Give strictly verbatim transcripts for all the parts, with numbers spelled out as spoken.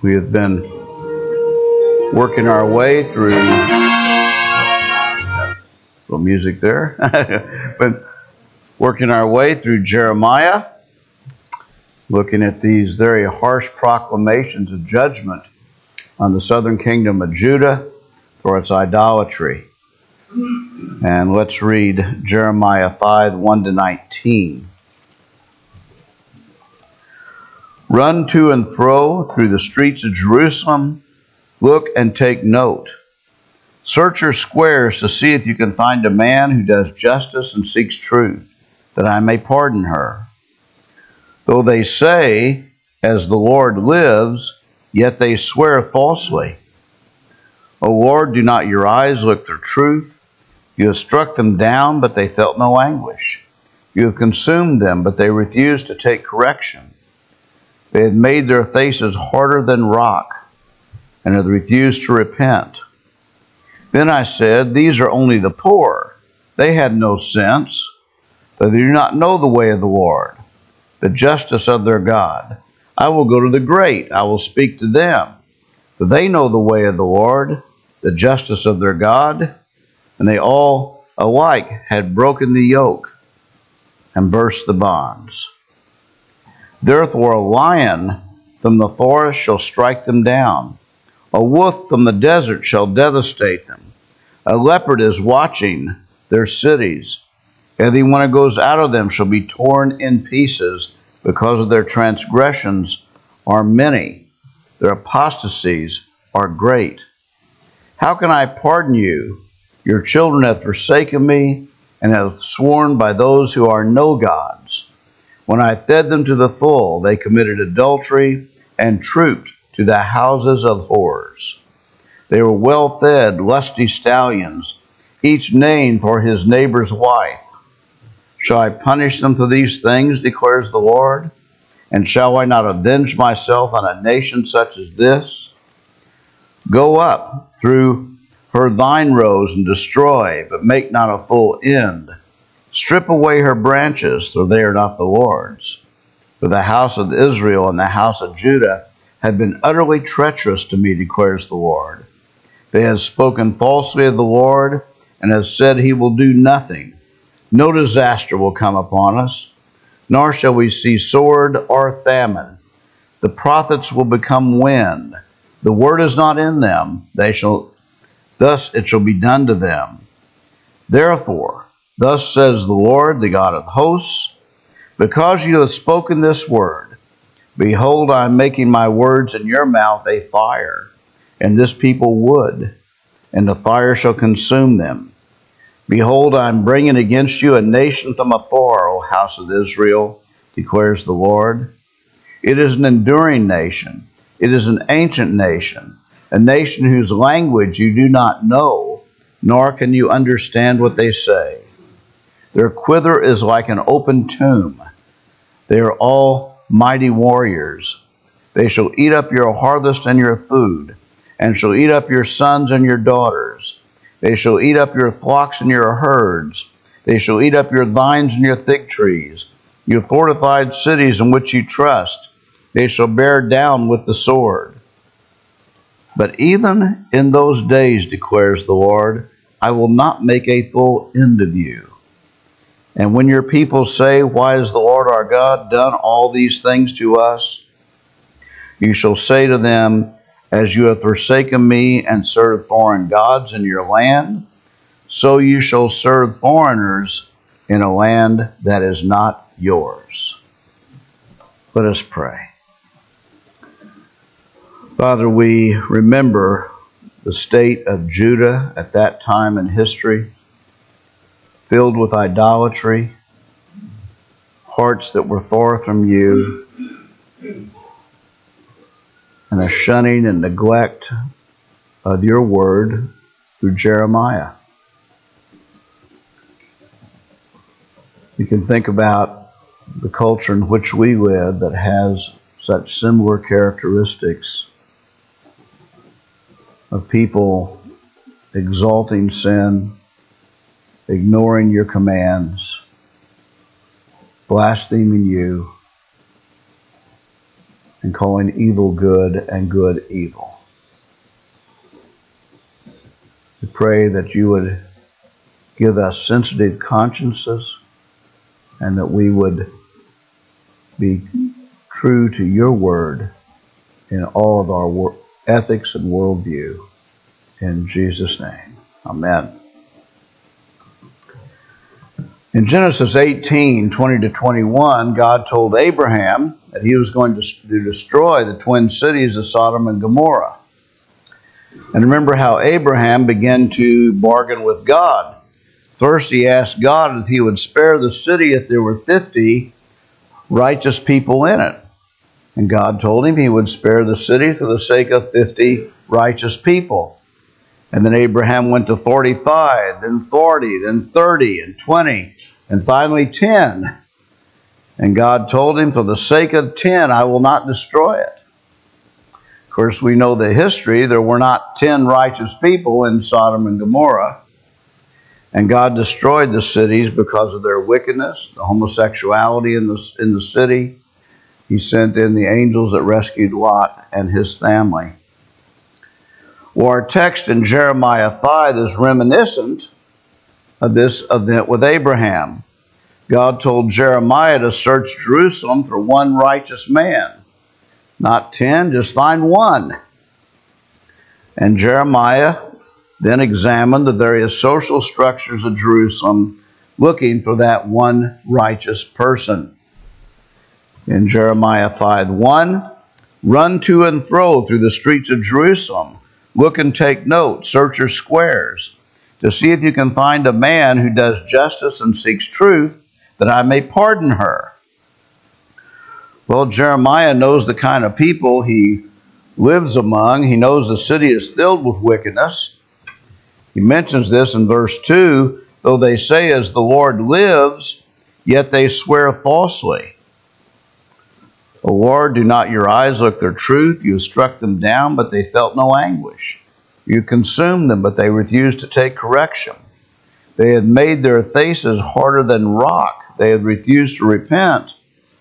We have been working our way through, little music there, but working our way through Jeremiah, looking at these very harsh proclamations of judgment on the southern kingdom of Judah for its idolatry. And let's read Jeremiah five, one to nineteen. Run to and fro through the streets of Jerusalem. Look and take note. Search your squares to see if you can find a man who does justice and seeks truth, that I may pardon her. Though they say, as the Lord lives, yet they swear falsely. O Lord, do not your eyes look for truth? You have struck them down, but they felt no anguish. You have consumed them, but they refused to take correction. They had made their faces harder than rock, and have refused to repent. Then I said, these are only the poor. They had no sense, for they do not know the way of the Lord, the justice of their God. I will go to the great, I will speak to them, for they know the way of the Lord, the justice of their God. And they all alike had broken the yoke and burst the bonds. Therefore a lion from the forest shall strike them down. A wolf from the desert shall devastate them. A leopard is watching their cities. Everyone who goes out of them shall be torn in pieces, because of their transgressions are many. Their apostasies are great. How can I pardon you? Your children have forsaken me and have sworn by those who are no gods. When I fed them to the full, they committed adultery and trooped to the houses of whores. They were well-fed, lusty stallions, each named for his neighbor's wife. Shall I punish them for these things, declares the Lord? And shall I not avenge myself on a nation such as this? Go up through her vine rows and destroy, but make not a full end. Strip away her branches, for they are not the Lord's. For the house of Israel and the house of Judah have been utterly treacherous to me, declares the Lord. They have spoken falsely of the Lord, and have said he will do nothing. No disaster will come upon us, nor shall we see sword or famine. The prophets will become wind. The word is not in them. They shall, thus it shall be done to them. Therefore, thus says the Lord, the God of hosts, because you have spoken this word, behold, I am making my words in your mouth a fire, and this people wood, and the fire shall consume them. Behold, I am bringing against you a nation from afar, O house of Israel, declares the Lord. It is an enduring nation. It is an ancient nation, a nation whose language you do not know, nor can you understand what they say. Their quiver is like an open tomb. They are all mighty warriors. They shall eat up your harvest and your food, and shall eat up your sons and your daughters. They shall eat up your flocks and your herds. They shall eat up your vines and your fig trees, your fortified cities in which you trust. They shall bear down with the sword. But even in those days, declares the Lord, I will not make a full end of you. And when your people say, why has the Lord our God done all these things to us? You shall say to them, as you have forsaken me and served foreign gods in your land, so you shall serve foreigners in a land that is not yours. Let us pray. Father, we remember the state of Judah at that time in history, filled with idolatry, hearts that were far from you, and a shunning and neglect of your word through Jeremiah. You can think about the culture in which we live that has such similar characteristics of people exalting sin, ignoring your commands, blaspheming you, and calling evil good and good evil. We pray that you would give us sensitive consciences and that we would be true to your word in all of our wor- ethics and worldview. In Jesus' name, amen. In Genesis eighteen, twenty to twenty-one, God told Abraham that he was going to, to destroy the twin cities of Sodom and Gomorrah. And remember how Abraham began to bargain with God. First, he asked God if he would spare the city if there were fifty righteous people in it. And God told him he would spare the city for the sake of fifty righteous people. And then Abraham went to forty-five, then forty, then thirty, and twenty, and finally ten. And God told him, for the sake of ten, I will not destroy it. Of course, we know the history. There were not ten righteous people in Sodom and Gomorrah. And God destroyed the cities because of their wickedness, the homosexuality in the, in the city. He sent in the angels that rescued Lot and his family. Well, our text in Jeremiah five is reminiscent of this event with Abraham. God told Jeremiah to search Jerusalem for one righteous man. Not ten, just find one. And Jeremiah then examined the various social structures of Jerusalem, looking for that one righteous person. In Jeremiah five one, run to and fro through the streets of Jerusalem. Look and take note, search her squares, to see if you can find a man who does justice and seeks truth, that I may pardon her. Well, Jeremiah knows the kind of people he lives among. He knows the city is filled with wickedness. He mentions this in verse two, though they say, as the Lord lives, yet they swear falsely. O Lord, do not your eyes look their truth? You have struck them down, but they felt no anguish. You consumed them, but they refused to take correction. They had made their faces harder than rock. They had refused to repent.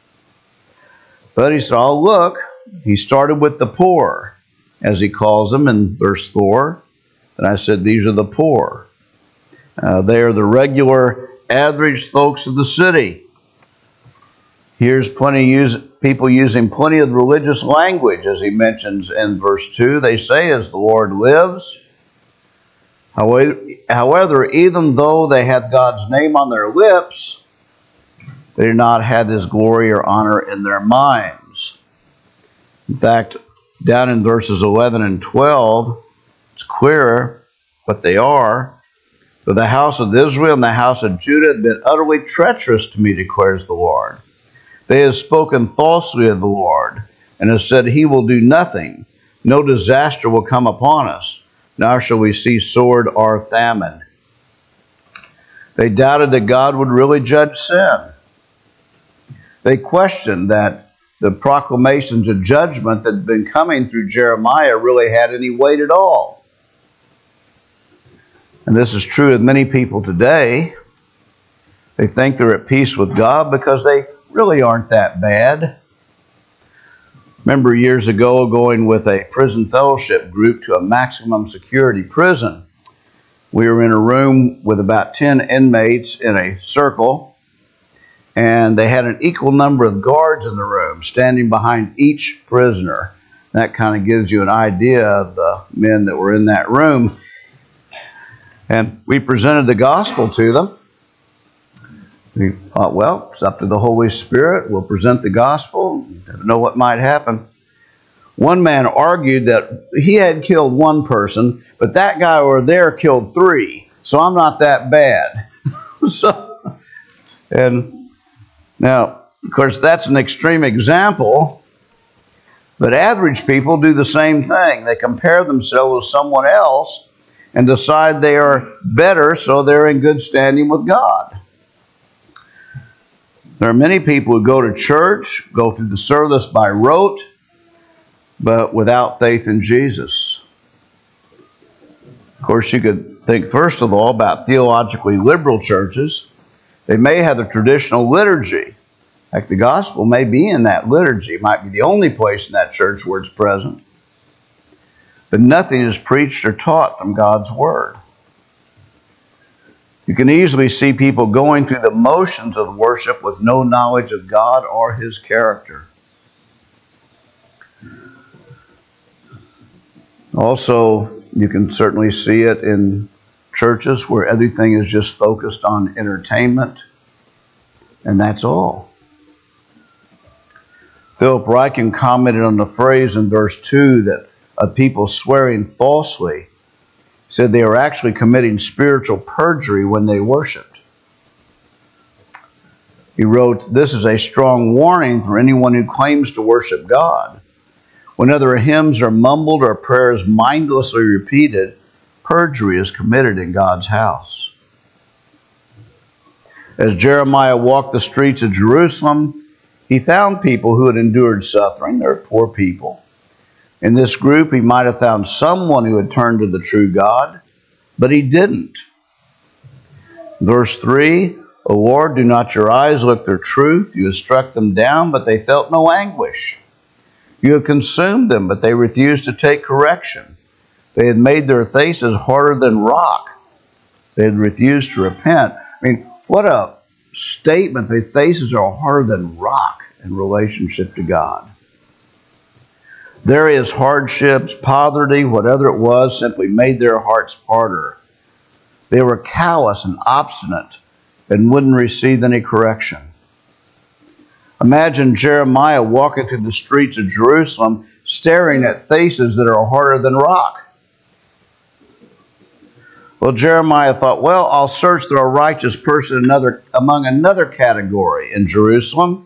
But he said, oh, look, he started with the poor, as he calls them in verse four. And I said, these are the poor. Uh, they are the regular, average folks of the city. Here's plenty use, people using plenty of religious language, as he mentions in verse two. They say, as the Lord lives. However, however, even though they had God's name on their lips, they did not have his glory or honor in their minds. In fact, down in verses eleven and twelve, it's clearer what they are. For the house of Israel and the house of Judah have been utterly treacherous to me, declares the Lord. They have spoken falsely of the Lord, and have said, he will do nothing. No disaster will come upon us. Nor shall we see sword or famine. They doubted that God would really judge sin. They questioned that the proclamations of judgment that had been coming through Jeremiah really had any weight at all. And this is true of many people today. They think they're at peace with God because they really aren't that bad. Remember years ago going with a prison fellowship group to a maximum security prison. We were in a room with about ten inmates in a circle, and they had an equal number of guards in the room standing behind each prisoner. That kind of gives you an idea of the men that were in that room. And we presented the gospel to them. We thought, well, it's up to the Holy Spirit. We'll present the gospel. Never know what might happen. One man argued that he had killed one person, but that guy over there killed three, so I'm not that bad. so, and now, of course, that's an extreme example, but average people do the same thing. They compare themselves with someone else and decide they are better, so they're in good standing with God. There are many people who go to church, go through the service by rote, but without faith in Jesus. Of course, you could think first of all about theologically liberal churches. They may have the traditional liturgy, Like the gospel may be in that liturgy. It might be the only place in that church where it's present. But nothing is preached or taught from God's word. You can easily see people going through the motions of worship with no knowledge of God or His character. Also, you can certainly see it in churches where everything is just focused on entertainment, and that's all. Philip Ryken commented on the phrase in verse two that of people swearing falsely. He said they were actually committing spiritual perjury when they worshiped. He wrote, "This is a strong warning for anyone who claims to worship God. Whenever hymns are mumbled or prayers mindlessly repeated, perjury is committed in God's house." As Jeremiah walked the streets of Jerusalem, he found people who had endured suffering. They're poor people. In this group, he might have found someone who had turned to the true God, but he didn't. Verse three, "O Lord, do not your eyes look their truth? You have struck them down, but they felt no anguish. You have consumed them, but they refused to take correction. They had made their faces harder than rock. They had refused to repent." I mean, what a statement. Their faces are harder than rock in relationship to God. Various hardships, poverty, whatever it was, simply made their hearts harder. They were callous and obstinate and wouldn't receive any correction. Imagine Jeremiah walking through the streets of Jerusalem, staring at faces that are harder than rock. Well, Jeremiah thought, well, I'll search for a righteous person another, among another category in Jerusalem.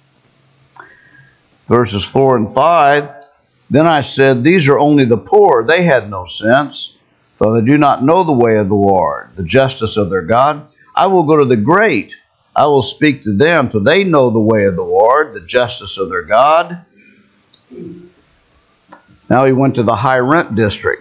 Verses four and five, "Then I said, these are only the poor. They had no sense, for they do not know the way of the Lord, the justice of their God. I will go to the great. I will speak to them, for they know the way of the Lord, the justice of their God." Now he went to the high rent district.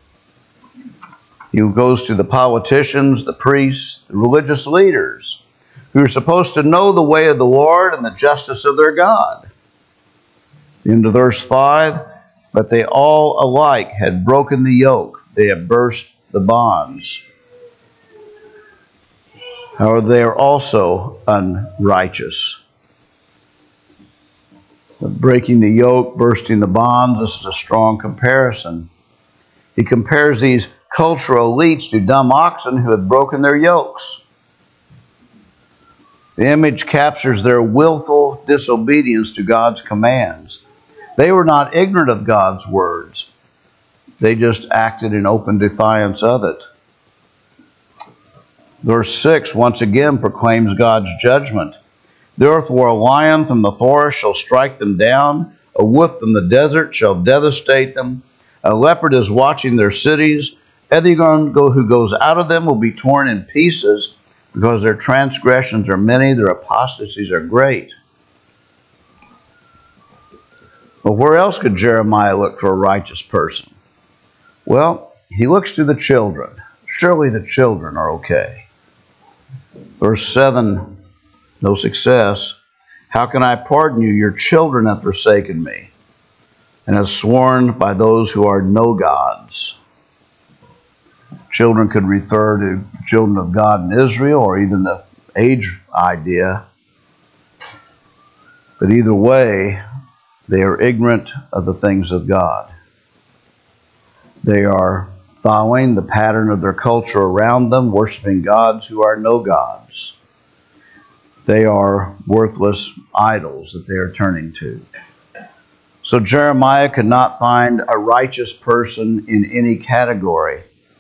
He goes to the politicians, the priests, the religious leaders, who are supposed to know the way of the Lord and the justice of their God. Into verse five, "But they all alike had broken the yoke. They had burst the bonds. However, they are also unrighteous." Breaking the yoke, bursting the bonds, this is a strong comparison. He compares these cultural elites to dumb oxen who had broken their yokes. The image captures their willful disobedience to God's commands. They were not ignorant of God's words. They just acted in open defiance of it. Verse six once again proclaims God's judgment. "Therefore a lion from the forest shall strike them down. A wolf from the desert shall devastate them. A leopard is watching their cities. Everyone who goes out of them will be torn in pieces, because their transgressions are many, their apostasies are great." Well, where else could Jeremiah look for a righteous person? Well, he looks to the children. Surely the children are okay. Verse seven, no success. "How can I pardon you? Your children have forsaken me, and have sworn by those who are no gods." Children could refer to children of God in Israel, or even the age idea. But either way, they are ignorant of the things of God. They are following the pattern of their culture around them, worshiping gods who are no gods. They are worthless idols that they are turning to. So Jeremiah could not find a righteous person in any category.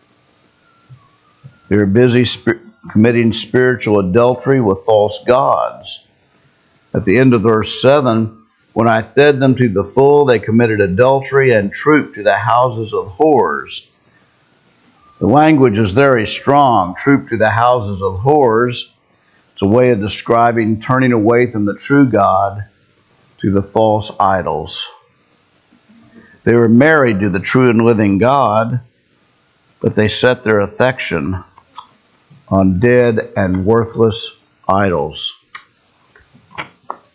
They were busy sp- committing spiritual adultery with false gods. At the end of verse seven, "When I fed them to the full, they committed adultery and trooped to the houses of whores." The language is very strong. Troop to the houses of whores. It's a way of describing turning away from the true God to the false idols. They were married to the true and living God, but they set their affection on dead and worthless idols.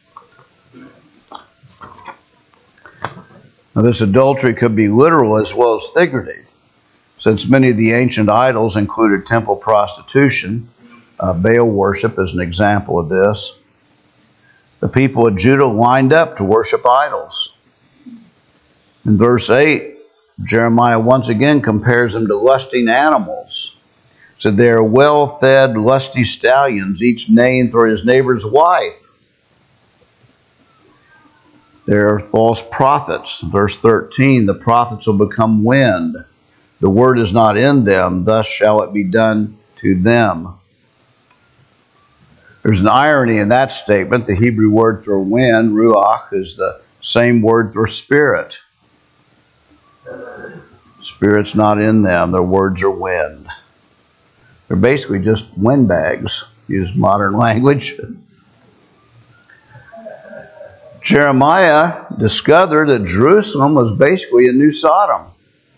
Now, this adultery could be literal as well as figurative, since many of the ancient idols included temple prostitution. Uh, Baal worship is an example of this. The people of Judah lined up to worship idols. In verse eight, Jeremiah once again compares them to lusting animals. He said they are well-fed, lusty stallions, each neighing for his neighbor's wife. They are false prophets. Verse thirteen, the prophets will become wind. The word is not in them, thus shall it be done to them. There's an irony in that statement. The Hebrew word for wind, ruach, is the same word for spirit. Spirit's not in them. Their words are wind. They're basically just windbags, use modern language. Jeremiah discovered that Jerusalem was basically a new Sodom.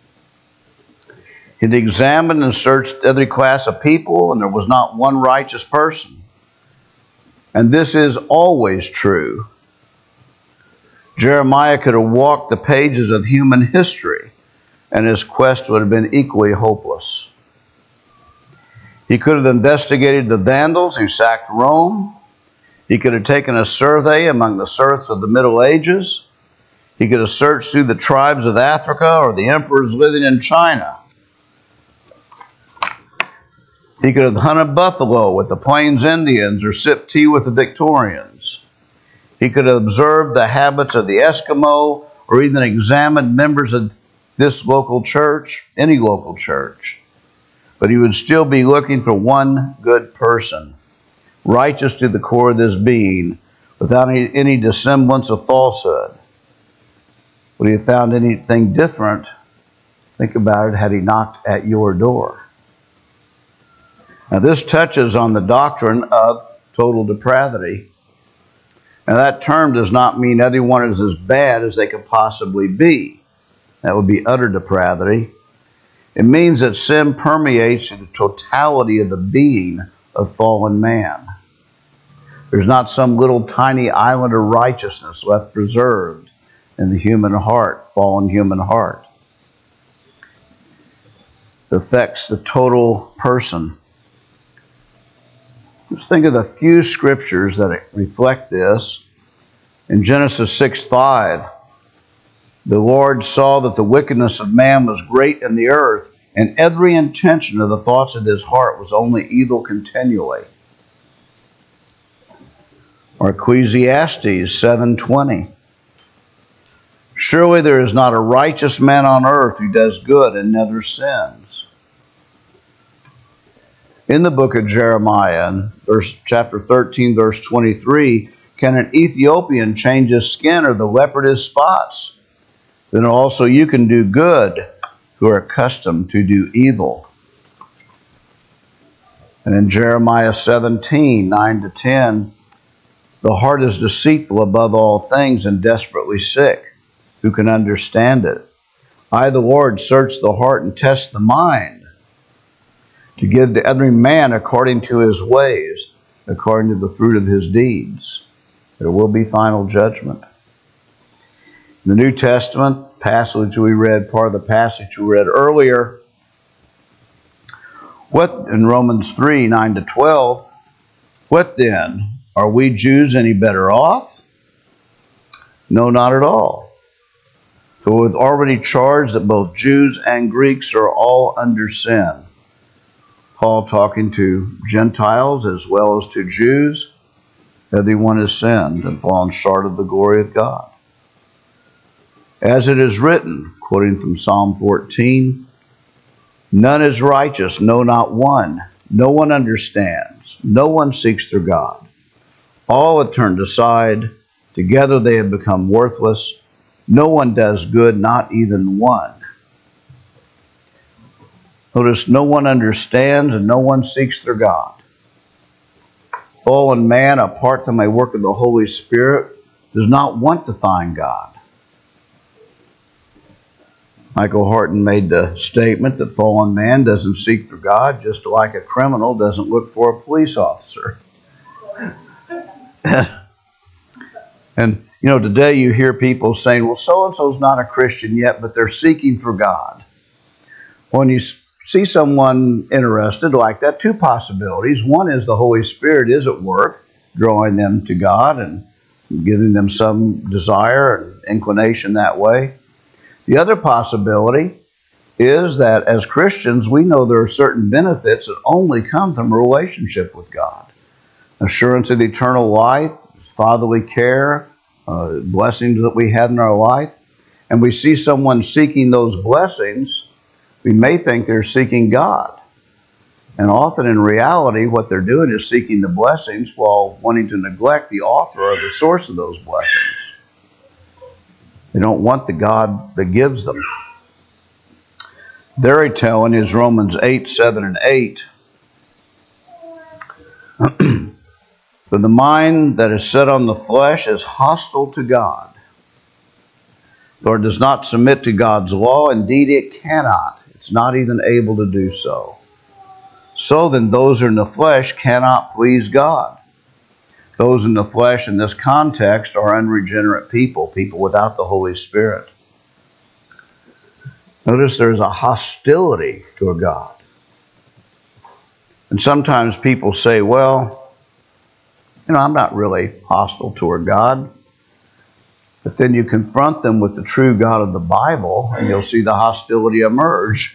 He'd examined and searched every class of people, and there was not one righteous person. And this is always true. Jeremiah could have walked the pages of human history, and his quest would have been equally hopeless. He could have investigated the Vandals who sacked Rome. He could have taken a survey among the serfs of the Middle Ages. He could have searched through the tribes of Africa or the emperors living in China. He could have hunted buffalo with the Plains Indians or sipped tea with the Victorians. He could have observed the habits of the Eskimo or even examined members of this local church, any local church. But he would still be looking for one good person, righteous to the core of this being, without any, any dissemblance of falsehood. Would he have found anything different? Think about it, had he knocked at your door. Now, this touches on the doctrine of total depravity. Now, that term does not mean everyone is as bad as they could possibly be. That would be utter depravity. It means that sin permeates the totality of the being of fallen man. There's not some little tiny island of righteousness left preserved in the human heart, fallen human heart. It affects the total person. Just think of the few scriptures that reflect this. In Genesis six five, the Lord saw that the wickedness of man was great in the earth, and every intention of the thoughts of his heart was only evil continually. Or Ecclesiastes seven twenty. Surely there is not a righteous man on earth who does good and never sins. In the book of Jeremiah, verse, chapter thirteen, verse twenty-three, can an Ethiopian change his skin or the leopard his spots? Then also you can do good who are accustomed to do evil. And in Jeremiah seventeen, nine to ten, the heart is deceitful above all things and desperately sick. Who can understand it? I, the Lord, search the heart and test the mind, to give to every man according to his ways, according to the fruit of his deeds. There will be final judgment. In the New Testament passage we read, part of the passage we read earlier, what in Romans three, nine to twelve, what then? Are we Jews any better off? No, not at all. So we've already charged that both Jews and Greeks are all under sin. Paul talking to Gentiles as well as to Jews, everyone has sinned and fallen short of the glory of God. As it is written, quoting from Psalm fourteen, none is righteous, no, not one. No one understands. No one seeks their God. All have turned aside. Together they have become worthless. No one does good, not even one. Notice, no one understands and no one seeks their God. Fallen man, apart from a work of the Holy Spirit, does not want to find God. Michael Horton made the statement that fallen man doesn't seek for God, just like a criminal doesn't look for a police officer. And You know, today you hear people saying, well, so-and-so's not a Christian yet, but they're seeking for God. When you see someone interested like that, two possibilities. One is the Holy Spirit is at work, drawing them to God and giving them some desire and inclination that way. The other possibility is that as Christians, we know there are certain benefits that only come from a relationship with God. Assurance of eternal life, fatherly care, uh, blessings that we had in our life. And we see someone seeking those blessings, we may think they're seeking God. And often in reality, what they're doing is seeking the blessings while wanting to neglect the author or the source of those blessings. They don't want the God that gives them. Very telling is Romans eight, seven, and eight. For the mind that is set on the flesh is hostile to God, for it does not submit to God's law. Indeed, it cannot. It's not even able to do so. So then, those who are in the flesh cannot please God. Those in the flesh in this context are unregenerate people, people without the Holy Spirit. Notice there's a hostility to a God. And sometimes people say, well, you know, I'm not really hostile toward God. But then you confront them with the true God of the Bible, and you'll see the hostility emerge.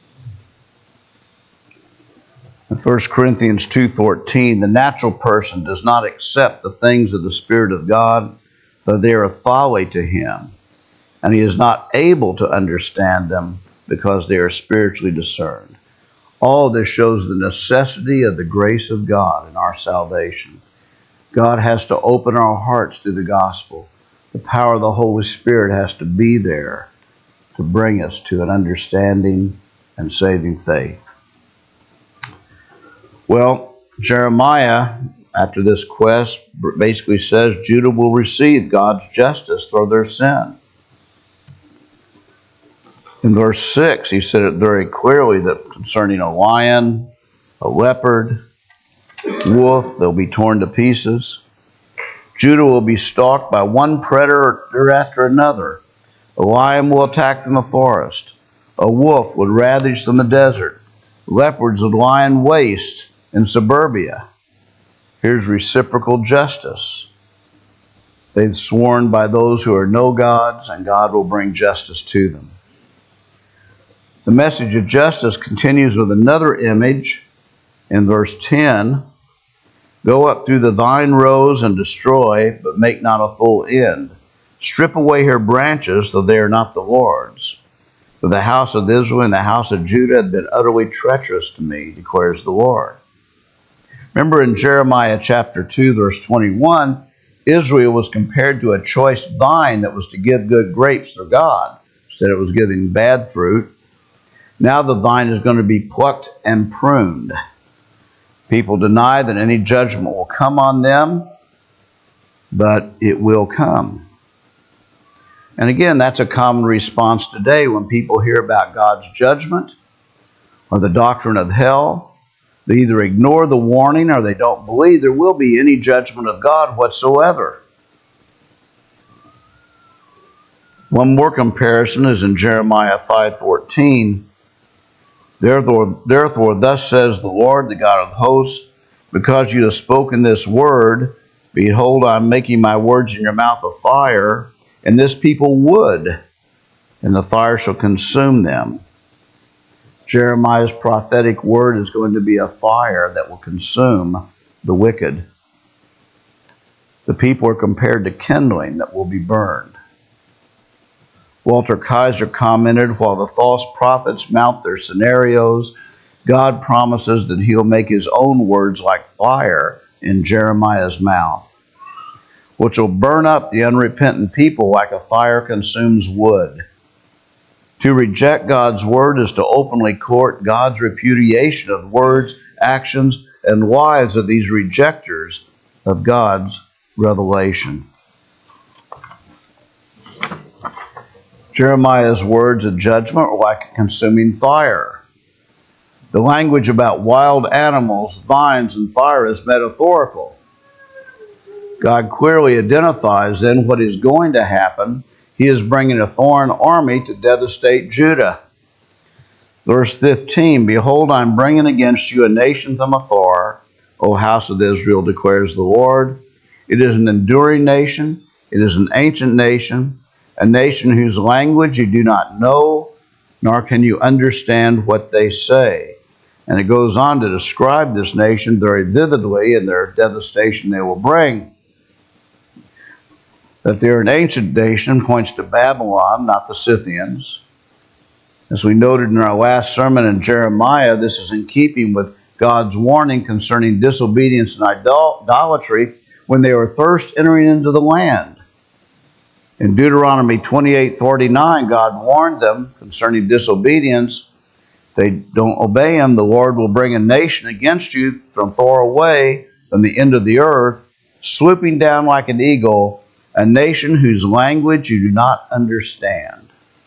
In First Corinthians two fourteen, the natural person does not accept the things of the Spirit of God, for they are folly to him, and he is not able to understand them because they are spiritually discerned. All this shows the necessity of the grace of God in our salvation. God has to open our hearts to the gospel. The power of the Holy Spirit has to be there to bring us to an understanding and saving faith. Well, Jeremiah, after this quest, basically says Judah will receive God's justice for their sin. In verse six, he said it very clearly that concerning a lion, a leopard, wolf, they'll be torn to pieces. Judah will be stalked by one predator after another. A lion will attack them in the forest. A wolf would ravage them in the desert. Leopards would lie in waste in suburbia. Here's reciprocal justice. They've sworn by those who are no gods, and God will bring justice to them. The message of justice continues with another image in verse ten. Go up through the vine rows and destroy, but make not a full end. Strip away her branches, though they are not the Lord's. For the house of Israel and the house of Judah have been utterly treacherous to me, declares the Lord. Remember in Jeremiah chapter two, verse twenty-one, Israel was compared to a choice vine that was to give good grapes for God. Instead it was giving bad fruit. Now the vine is going to be plucked and pruned. People deny that any judgment will come on them, but it will come. And again, that's a common response today when people hear about God's judgment or the doctrine of hell. They either ignore the warning or they don't believe there will be any judgment of God whatsoever. One more comparison is in Jeremiah five fourteen. Therefore, therefore, thus says the Lord, the God of hosts, because you have spoken this word, behold, I am making my words in your mouth a fire, and this people would, and the fire shall consume them. Jeremiah's prophetic word is going to be a fire that will consume the wicked. The people are compared to kindling that will be burned. Walter Kaiser commented, while the false prophets mount their scenarios, God promises that he'll make his own words like fire in Jeremiah's mouth, which will burn up the unrepentant people like a fire consumes wood. To reject God's word is to openly court God's repudiation of the words, actions, and lives of these rejectors of God's revelation. Jeremiah's words of judgment are like a consuming fire. The language about wild animals, vines, and fire is metaphorical. God clearly identifies then what is going to happen. He is bringing a foreign army to devastate Judah. Verse fifteen, behold, I am bringing against you a nation from afar, O house of Israel, declares the Lord. It is an enduring nation. It is an ancient nation, a nation whose language you do not know, nor can you understand what they say. And it goes on to describe this nation very vividly in their devastation they will bring. That they're an ancient nation points to Babylon, not the Scythians. As we noted in our last sermon in Jeremiah, this is in keeping with God's warning concerning disobedience and idolatry when they were first entering into the land. In Deuteronomy twenty-eight forty-nine, God warned them concerning disobedience. If they don't obey him, the Lord will bring a nation against you from far away, from the end of the earth, swooping down like an eagle, a nation whose language you do not understand.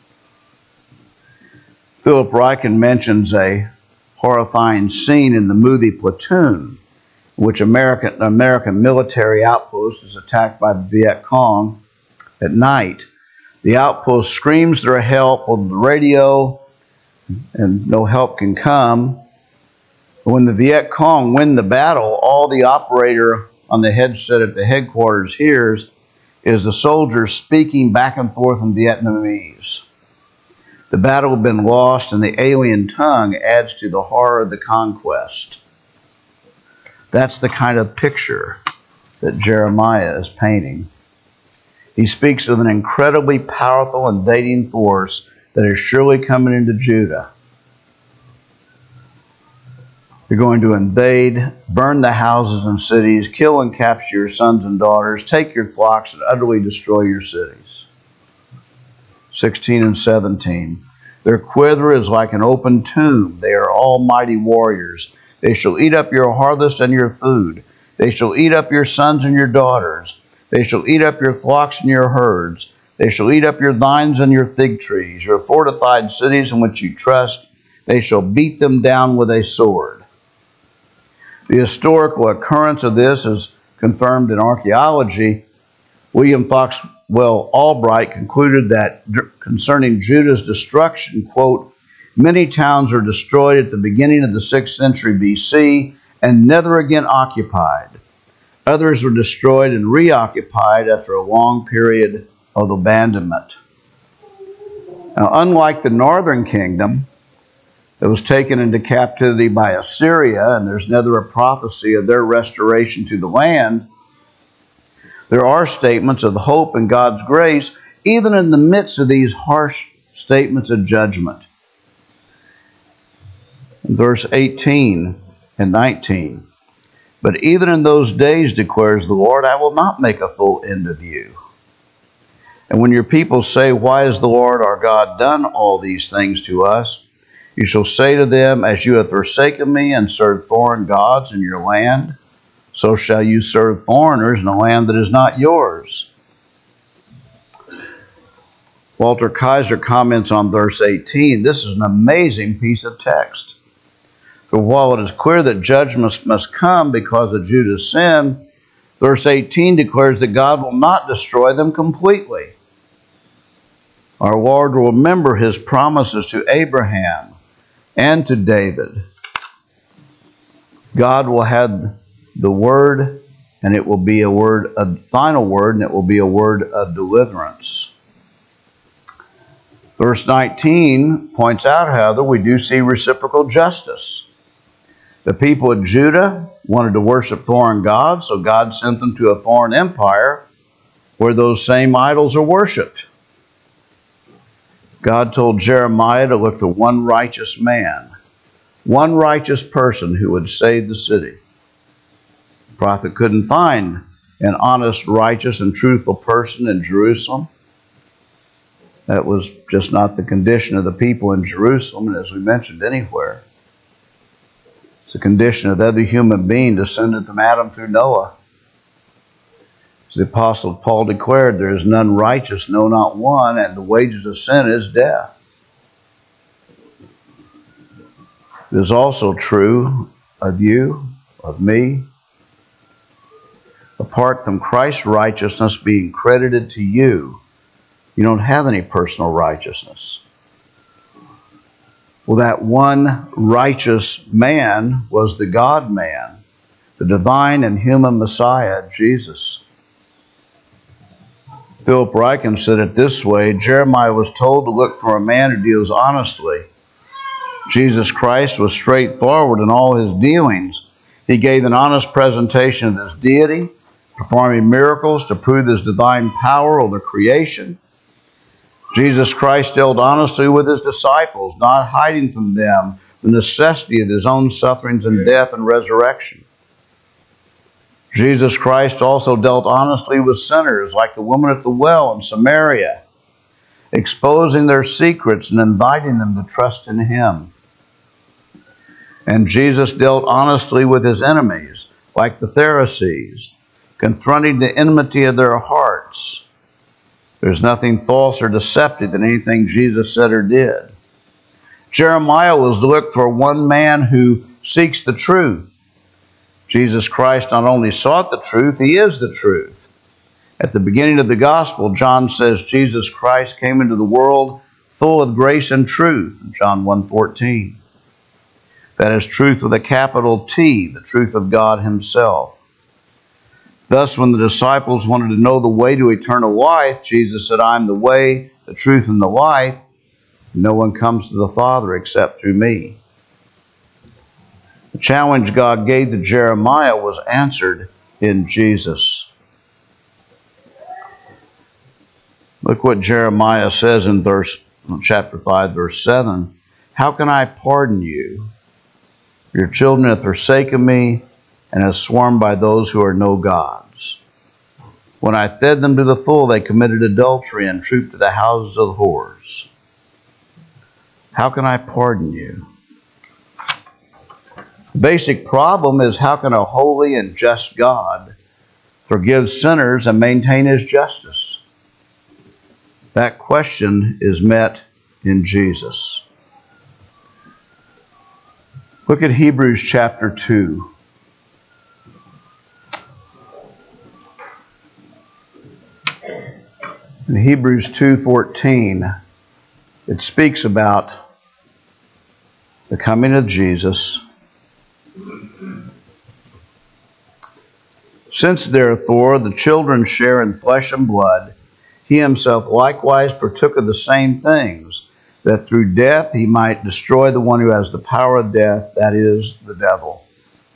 Philip Ryken mentions a horrifying scene in the movie Platoon, in which American, American military outpost is attacked by the Viet Cong at night. The outpost screams their help on the radio, and no help can come. When the Viet Cong win the battle, all the operator on the headset at the headquarters hears is the soldiers speaking back and forth in Vietnamese. The battle had been lost, and the alien tongue adds to the horror of the conquest. That's the kind of picture that Jeremiah is painting. He speaks of an incredibly powerful invading force that is surely coming into Judah. You're going to invade, burn the houses and cities, kill and capture your sons and daughters, take your flocks, and utterly destroy your cities. sixteen and seventeen. Their quiver is like an open tomb. They are almighty warriors. They shall eat up your harvest and your food. They shall eat up your sons and your daughters. They shall eat up your flocks and your herds. They shall eat up your vines and your fig trees, your fortified cities in which you trust. They shall beat them down with a sword. The historical occurrence of this is confirmed in archaeology. William Foxwell Albright concluded that concerning Judah's destruction, quote, many towns were destroyed at the beginning of the sixth century B C and never again occupied. Others were destroyed and reoccupied after a long period of abandonment. Now, unlike the northern kingdom that was taken into captivity by Assyria, and there's never a prophecy of their restoration to the land, there are statements of hope and God's grace, even in the midst of these harsh statements of judgment. In verse eighteen and nineteen, but even in those days, declares the Lord, I will not make a full end of you. And when your people say, why has the Lord our God done all these things to us? You shall say to them, as you have forsaken me and served foreign gods in your land, so shall you serve foreigners in a land that is not yours. Walter Kaiser comments on verse eighteen, this is an amazing piece of text. For while it is clear that judgment must come because of Judah's sin, verse eighteen declares that God will not destroy them completely. Our Lord will remember his promises to Abraham and to David. God will have the word, and it will be a word, a final word, and it will be a word of deliverance. Verse nineteen points out, however, we do see reciprocal justice. The people of Judah wanted to worship foreign gods, so God sent them to a foreign empire where those same idols are worshipped. God told Jeremiah to look for one righteous man, one righteous person who would save the city. The prophet couldn't find an honest, righteous, and truthful person in Jerusalem. That was just not the condition of the people in Jerusalem, and as we mentioned, anywhere. It's the condition of every human being descended from Adam through Noah. As the Apostle Paul declared, there is none righteous, no, not one, and the wages of sin is death. It is also true of you, of me. Apart from Christ's righteousness being credited to you, you don't have any personal righteousness. Well, that one righteous man was the God-man, the divine and human Messiah, Jesus. Philip Ryken said it this way: Jeremiah was told to look for a man who deals honestly. Jesus Christ was straightforward in all his dealings. He gave an honest presentation of his deity, performing miracles to prove his divine power over creation. Jesus Christ dealt honestly with his disciples, not hiding from them the necessity of his own sufferings and death and resurrection. Jesus Christ also dealt honestly with sinners like the woman at the well in Samaria, exposing their secrets and inviting them to trust in him. And Jesus dealt honestly with his enemies, like the Pharisees, confronting the enmity of their hearts. There's nothing false or deceptive in anything Jesus said or did. Jeremiah was to look for one man who seeks the truth. Jesus Christ not only sought the truth, he is the truth. At the beginning of the gospel, John says Jesus Christ came into the world full of grace and truth, in John one fourteen. That is truth with a capital T, the truth of God himself. Thus, when the disciples wanted to know the way to eternal life, Jesus said, I am the way, the truth, and the life. No one comes to the Father except through me. The challenge God gave to Jeremiah was answered in Jesus. Look what Jeremiah says in verse, chapter five, verse seven. How can I pardon you? Your children have forsaken me and have sworn by those who are no gods. When I fed them to the full, they committed adultery and trooped to the houses of the whores. How can I pardon you? The basic problem is, how can a holy and just God forgive sinners and maintain his justice? That question is met in Jesus. Look at Hebrews chapter two. In Hebrews two fourteen, it speaks about the coming of Jesus. Since therefore the children share in flesh and blood, he himself likewise partook of the same things, that through death he might destroy the one who has the power of death, that is, the devil.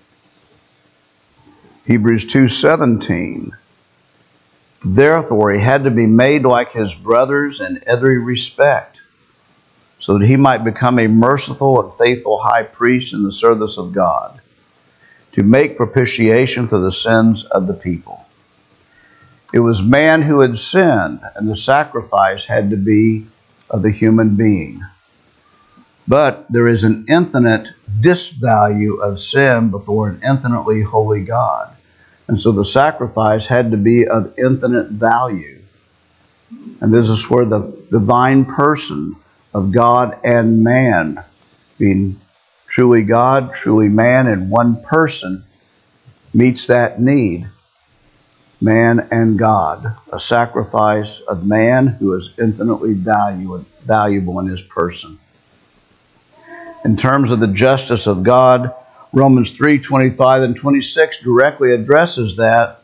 Hebrews two seventeen. Therefore he had to be made like his brothers in every respect, so that he might become a merciful and faithful high priest in the service of God, to make propitiation for the sins of the people. It was man who had sinned, and the sacrifice had to be of the human being. But there is an infinite disvalue of sin before an infinitely holy God. And so the sacrifice had to be of infinite value. And this is where the divine person of God and man, being truly God, truly man, and one person, meets that need. Man and God, a sacrifice of man who is infinitely value, valuable in his person. In terms of the justice of God, Romans three twenty-five and twenty-six directly addresses that.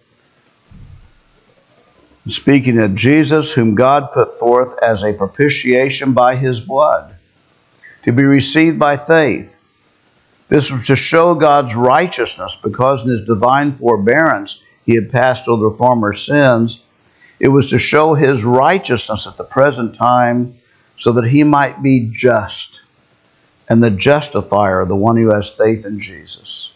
Speaking of Jesus, whom God put forth as a propitiation by his blood, to be received by faith. This was to show God's righteousness, because in his divine forbearance he had passed over former sins. It was to show his righteousness at the present time, so that he might be just, and the justifier, the one who has faith in Jesus.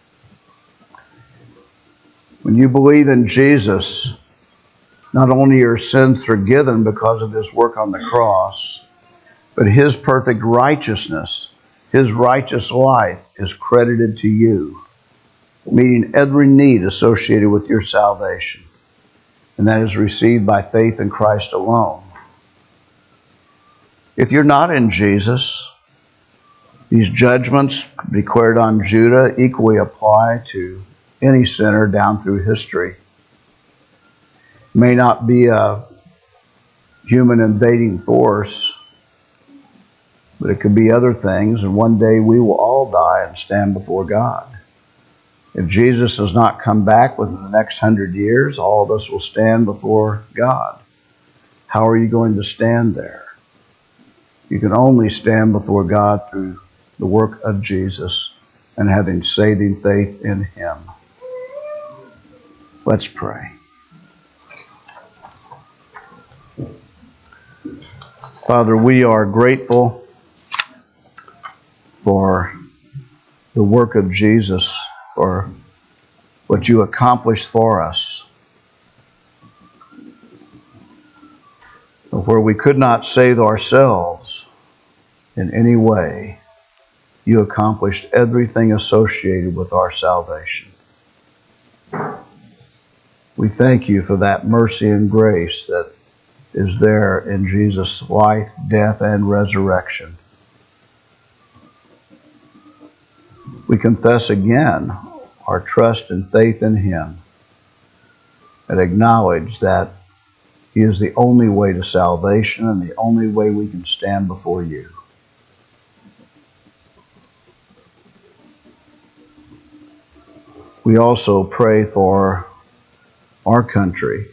When you believe in Jesus, not only are your sins forgiven because of his work on the cross, but his perfect righteousness, his righteous life, is credited to you, meeting every need associated with your salvation. And that is received by faith in Christ alone. If you're not in Jesus, these judgments declared on Judah equally apply to any sinner down through history. may not be a human invading force, but it could be other things, and one day we will all die and stand before God. If Jesus does not come back within the next hundred years, all of us will stand before God. How are you going to stand there? You can only stand before God through the work of Jesus and having saving faith in Him. Let's pray. Father, we are grateful for the work of Jesus, for what you accomplished for us. Where we could not save ourselves in any way, you accomplished everything associated with our salvation. We thank you for that mercy and grace that is there in Jesus' life, death, and resurrection. We confess again our trust and faith in Him and acknowledge that He is the only way to salvation and the only way we can stand before you. We also pray for our country,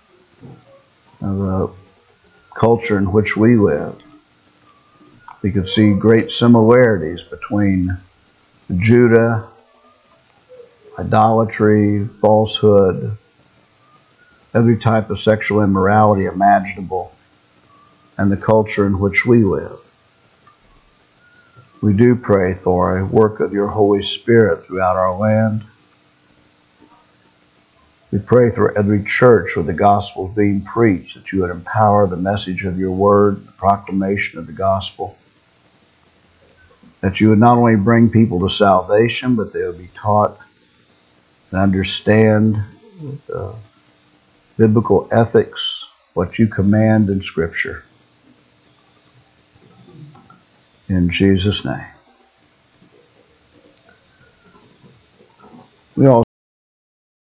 the culture in which we live. We could see great similarities between Judah, idolatry, falsehood, every type of sexual immorality imaginable, and the culture in which we live. We do pray for a work of your Holy Spirit throughout our land. We pray for every church where the gospel is being preached, that you would empower the message of your word, the proclamation of the gospel, that you would not only bring people to salvation, but they would be taught and understand the biblical ethics, what you command in Scripture. In Jesus' name.